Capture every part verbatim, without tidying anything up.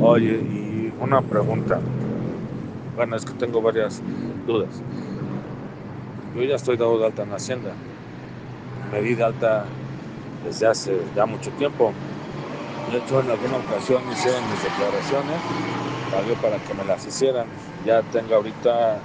Oye, y una pregunta. Bueno, es que tengo varias dudas. Yo ya estoy dado de alta en Hacienda. Me di de alta desde hace ya mucho tiempo. De hecho, en alguna ocasión hicieron mis declaraciones, pagué para que me las hicieran. Ya tengo ahorita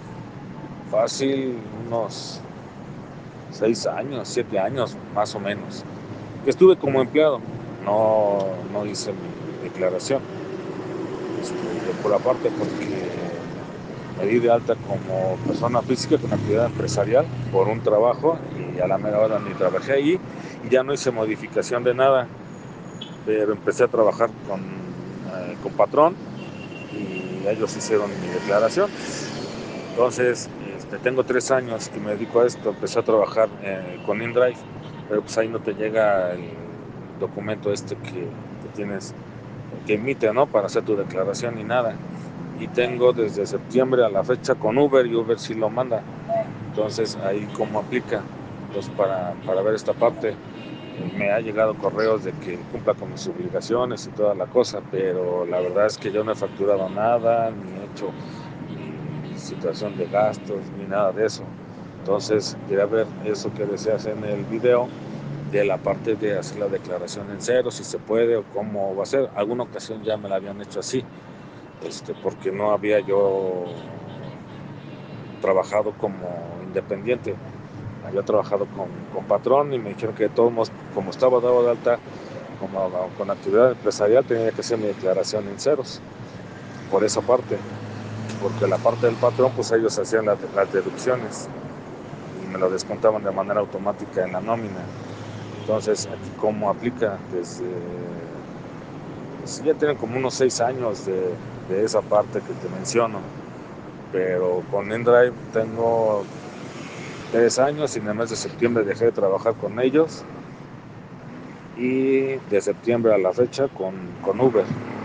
fácil unos seis años, siete años, más o menos, que estuve como empleado. No, no hice mi declaración este, de por aparte porque me di de alta como persona física con actividad empresarial por un trabajo y a la mera hora ni trabajé ahí y ya no hice modificación de nada, pero empecé a trabajar con, eh, con patrón y ellos hicieron mi declaración. Entonces, este, tengo tres años que me dedico a esto, empecé a trabajar eh, con InDrive, pero pues ahí no te llega el documento este que, que tienes, que emite, ¿no? Para hacer tu declaración ni nada. Y tengo desde septiembre a la fecha con Uber y Uber sí lo manda. Entonces, ahí cómo aplica. Entonces, para, para ver esta parte, eh, me ha llegado correos de que cumpla con mis obligaciones y toda la cosa, pero la verdad es que yo no he facturado nada, ni he hecho ni situación de gastos, ni nada de eso. Entonces, quería ver eso que deseas en el video, de la parte de hacer la declaración en cero, si se puede o cómo va a ser. Alguna ocasión ya me la habían hecho así, este, porque no había yo trabajado como independiente. Había trabajado con, con patrón y me dijeron que de todos modos, como estaba dado de alta como con actividad empresarial, tenía que hacer mi declaración en ceros, por esa parte, porque la parte del patrón, pues ellos hacían la, las deducciones y me lo descontaban de manera automática en la nómina. Entonces, aquí cómo aplica, desde, pues ya tienen como unos seis años de, de esa parte que te menciono, pero con InDrive tengo tres años y en el mes de septiembre dejé de trabajar con ellos y de septiembre a la fecha con, con Uber.